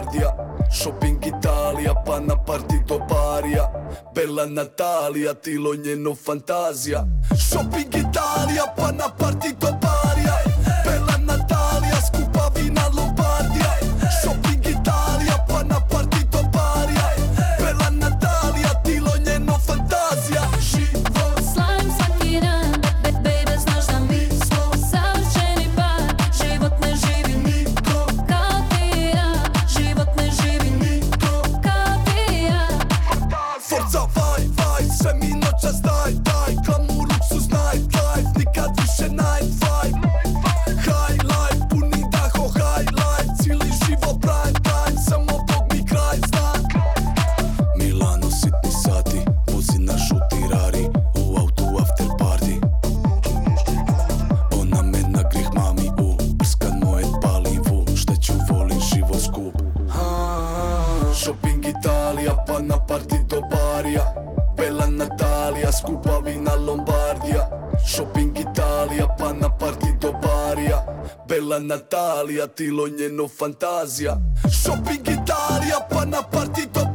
Lombardija. Shopping Italija pa na party do Barija. Bella Natalija, tilo njeno fantazija. Shopping Italija pa na party do Barija. Bella Natalija, skupa vina Lombardija. Shopping Italija pa na party do Barija. Bella Natalija, tilo njeno fantazija. Život Slavim svaki dan, baby znaš da mi smo savršeni par. Život ne živi niko kao ti i ja. Život ne živi niko kao ti i ja. Forza, vaj, vaj, sve mi noćas daj, daj. Glamour, luksuz, nightlife, nikad više night vibe. High life, puni daho, highlight. Cijeli život prime time, samo Bog mi kraj zna. Milano, sitni sati, vozi na žuti Rari. U autu after party. Ona me na grih mami prskan moje palivu. Šteću, volim život skup. Shopping Italija pa na party do Barija. Bella Natalija, skupa vina Lombardija. Shopping Italija pa na party do Barija. Bella Natalija, tilo njeno fantazija. Shopping Italija pa na party do